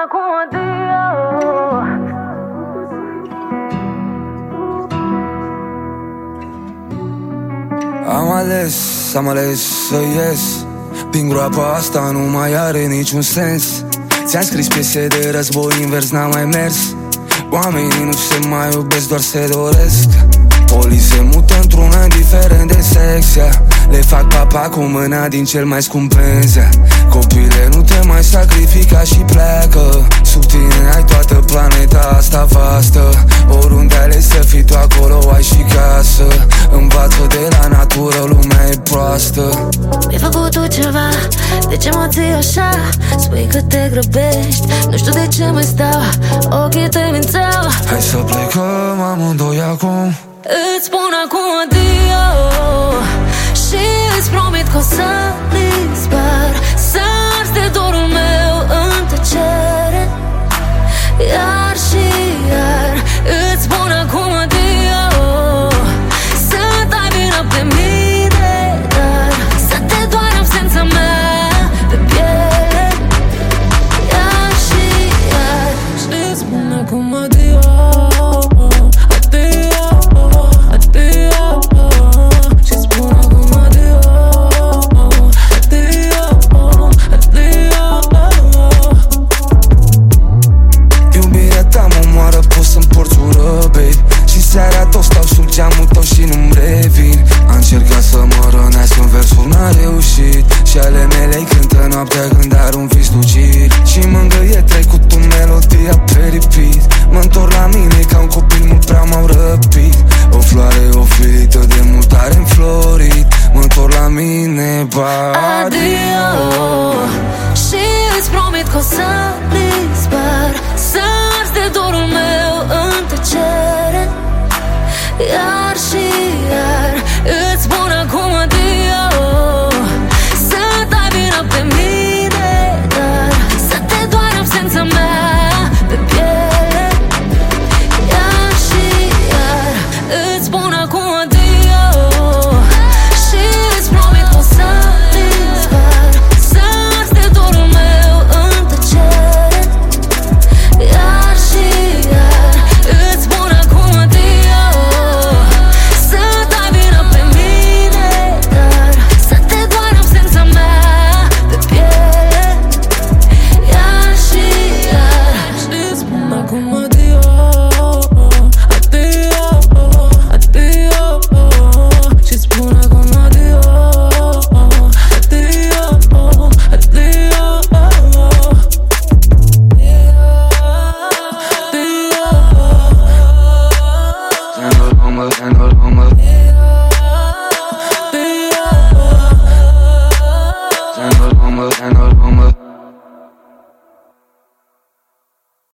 acum adio. Am ales să ies din groapa asta, nu mai are niciun sens. Ți-am scris piese de război, invers n-am mai mers. Oamenii nu se mai iubesc, doar se doresc. Polii se mută într-un indiferent de sex, yeah. Le fac papa cu mâna din cel mai scump benz, yeah. Copile, nu te mai sacrifica și pleacă. Sub tine ai toată planeta asta vastă. Oriunde ales să fii tu, acolo ai și casă. Învață de la natură, lumea e proastă. Mi-ai făcut tu ceva, de ce mă ții așa? Spui că te grăbești, nu știu de ce mai stau. Ochii te mințeau. Hai să plecăm amândoi acum. Îți spun acum adio și îți promit că o să dispar, să arzi de dorul meu în tăcere. Iar și iar îți spun acum adio, să dai vina pe mine, dar să te doare absența mea pe piele. Iar și iar și îți spun acum adio. Seara tot stau sub geamul tău și nu-mi revin. Am încercat să mă rănească, în versul n-a reușit. Și ale mele cântă noaptea când arunc vis lucid. Și mângâie trecut tu melodia pe repeat. Mă-ntorc la mine ca un copil, mult prea m-au răpit. O floare oferită de mult are înflorit. Mă-ntorc la mine, adio. Și îți promit că o să dispar, să arzi de dorul meu